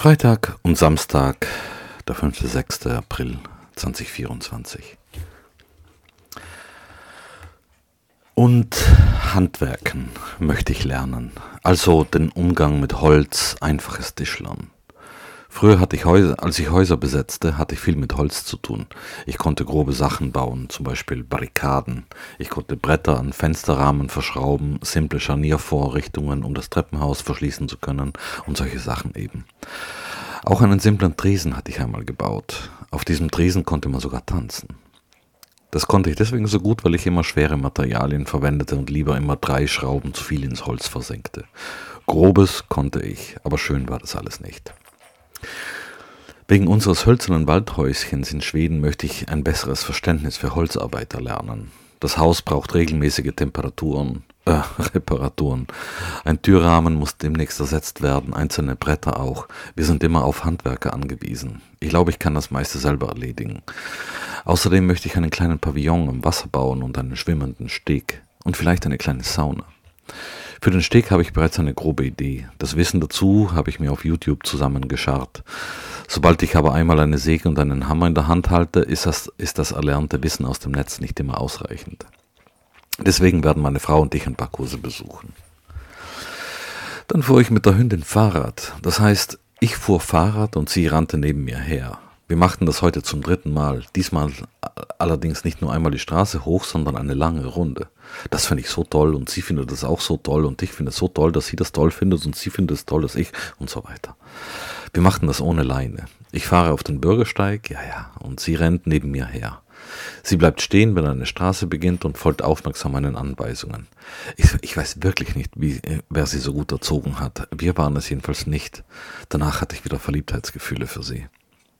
Freitag und Samstag, der 5. 6. April 2024. Und Handwerken möchte ich lernen, also den Umgang mit Holz, einfaches Tischlern. Früher hatte ich als ich Häuser besetzte, hatte ich viel mit Holz zu tun. Ich konnte grobe Sachen bauen, zum Beispiel Barrikaden. Ich konnte Bretter an Fensterrahmen verschrauben, simple Scharniervorrichtungen, um das Treppenhaus verschließen zu können und solche Sachen eben. Auch einen simplen Tresen hatte ich einmal gebaut. Auf diesem Tresen konnte man sogar tanzen. Das konnte ich deswegen so gut, weil ich immer schwere Materialien verwendete und lieber immer 3 Schrauben zu viel ins Holz versenkte. Grobes konnte ich, aber schön war das alles nicht. Wegen unseres hölzernen Waldhäuschens in Schweden möchte ich ein besseres Verständnis für Holzarbeit erlernen. Das Haus braucht regelmäßige Reparaturen. Ein Türrahmen muss demnächst ersetzt werden, einzelne Bretter auch. Wir sind immer auf Handwerker angewiesen. Ich glaube, ich kann das meiste selber erledigen. Außerdem möchte ich einen kleinen Pavillon am Wasser bauen und einen schwimmenden Steg und vielleicht eine kleine Sauna. Für den Steg habe ich bereits eine grobe Idee. Das Wissen dazu habe ich mir auf YouTube zusammengescharrt. Sobald ich aber einmal eine Säge und einen Hammer in der Hand halte, ist das erlernte Wissen aus dem Netz nicht immer ausreichend. Deswegen werden meine Frau und ich ein paar Kurse besuchen. Dann fuhr ich mit der Hündin Fahrrad. Das heißt, ich fuhr Fahrrad und sie rannte neben mir her. Wir machten das heute zum 3. Mal. Diesmal allerdings nicht nur einmal die Straße hoch, sondern eine lange Runde. Das finde ich so toll und sie findet das auch so toll und ich finde es so toll, dass sie das toll findet und sie findet es toll, dass ich und so weiter. Wir machten das ohne Leine. Ich fahre auf den Bürgersteig, und sie rennt neben mir her. Sie bleibt stehen, wenn eine Straße beginnt und folgt aufmerksam meinen Anweisungen. Ich weiß wirklich nicht, wer sie so gut erzogen hat. Wir waren es jedenfalls nicht. Danach hatte ich wieder Verliebtheitsgefühle für sie.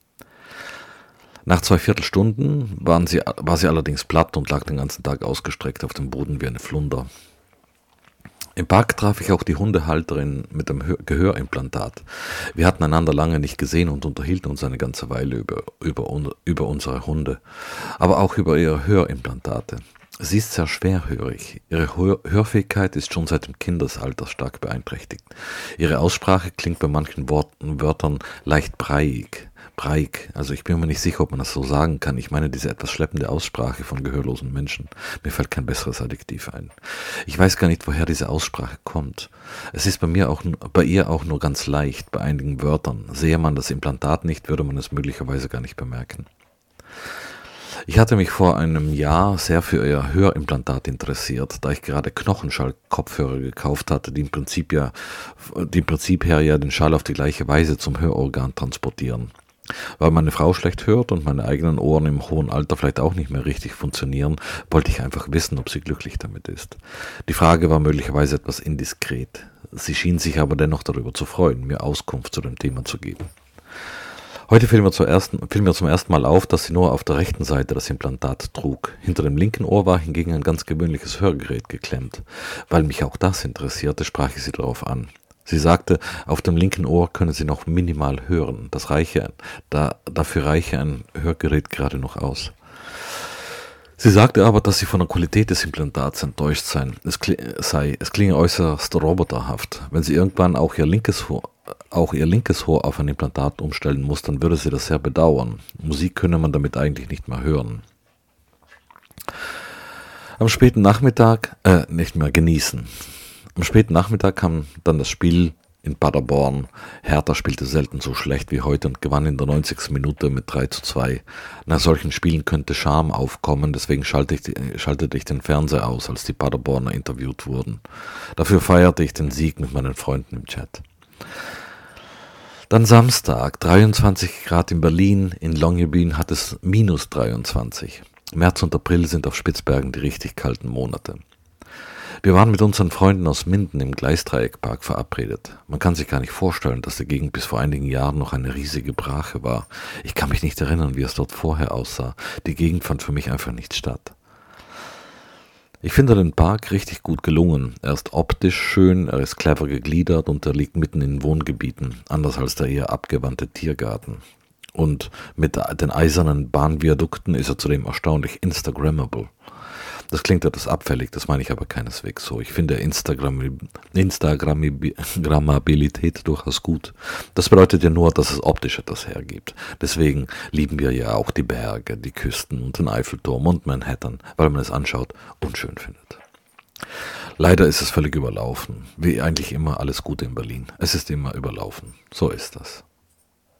Nach 2/4 Stunden war sie allerdings platt und lag den ganzen Tag ausgestreckt auf dem Boden wie eine Flunder. Im Park traf ich auch die Hundehalterin mit dem Gehörimplantat. Wir hatten einander lange nicht gesehen und unterhielten uns eine ganze Weile über unsere Hunde, aber auch über ihre Hörimplantate. Sie ist sehr schwerhörig. Ihre Hörfähigkeit ist schon seit dem Kindesalter stark beeinträchtigt. Ihre Aussprache klingt bei manchen Wörtern leicht breiig. Also ich bin mir nicht sicher, ob man das so sagen kann. Ich meine diese etwas schleppende Aussprache von gehörlosen Menschen. Mir fällt kein besseres Adjektiv ein. Ich weiß gar nicht, woher diese Aussprache kommt. Es ist bei ihr auch nur ganz leicht, bei einigen Wörtern. Sehe man das Implantat nicht, würde man es möglicherweise gar nicht bemerken. Ich hatte mich vor einem Jahr sehr für ihr Hörimplantat interessiert, da ich gerade Knochenschall-Kopfhörer gekauft hatte, die im Prinzip her den Schall auf die gleiche Weise zum Hörorgan transportieren. Weil meine Frau schlecht hört und meine eigenen Ohren im hohen Alter vielleicht auch nicht mehr richtig funktionieren, wollte ich einfach wissen, ob sie glücklich damit ist. Die Frage war möglicherweise etwas indiskret. Sie schien sich aber dennoch darüber zu freuen, mir Auskunft zu dem Thema zu geben. Heute fiel mir zum ersten Mal auf, dass sie nur auf der rechten Seite das Implantat trug. Hinter dem linken Ohr war hingegen ein ganz gewöhnliches Hörgerät geklemmt. Weil mich auch das interessierte, sprach ich sie darauf an. Sie sagte, auf dem linken Ohr könne sie noch minimal hören. Dafür reiche ein Hörgerät gerade noch aus. Sie sagte aber, dass sie von der Qualität des Implantats enttäuscht sei. Es klinge äußerst roboterhaft. Wenn sie irgendwann auch ihr linkes Ohr auf ein Implantat umstellen muss, dann würde sie das sehr bedauern. Musik könne man damit eigentlich nicht mehr hören. Am späten Nachmittag kam dann das Spiel in Paderborn. Hertha spielte selten so schlecht wie heute und gewann in der 90. Minute mit 3:2. Nach solchen Spielen könnte Scham aufkommen, deswegen schaltete ich den Fernseher aus, als die Paderborner interviewt wurden. Dafür feierte ich den Sieg mit meinen Freunden im Chat. Dann Samstag, 23 Grad in Berlin, in Longyearbyen hat es -23. März und April sind auf Spitzbergen die richtig kalten Monate. Wir waren mit unseren Freunden aus Minden im Gleisdreieckpark verabredet. Man kann sich gar nicht vorstellen, dass die Gegend bis vor einigen Jahren noch eine riesige Brache war. Ich kann mich nicht erinnern, wie es dort vorher aussah. Die Gegend fand für mich einfach nicht statt. Ich finde den Park richtig gut gelungen. Er ist optisch schön, er ist clever gegliedert und er liegt mitten in Wohngebieten, anders als der eher abgewandte Tiergarten. Und mit den eisernen Bahnviadukten ist er zudem erstaunlich Instagrammable. Das klingt etwas abfällig, das meine ich aber keineswegs so. Ich finde Instagrammabilität durchaus gut. Das bedeutet ja nur, dass es optisch etwas hergibt. Deswegen lieben wir ja auch die Berge, die Küsten und den Eiffelturm und Manhattan, weil man es anschaut und schön findet. Leider ist es völlig überlaufen. Wie eigentlich immer alles Gute in Berlin. Es ist immer überlaufen. So ist das.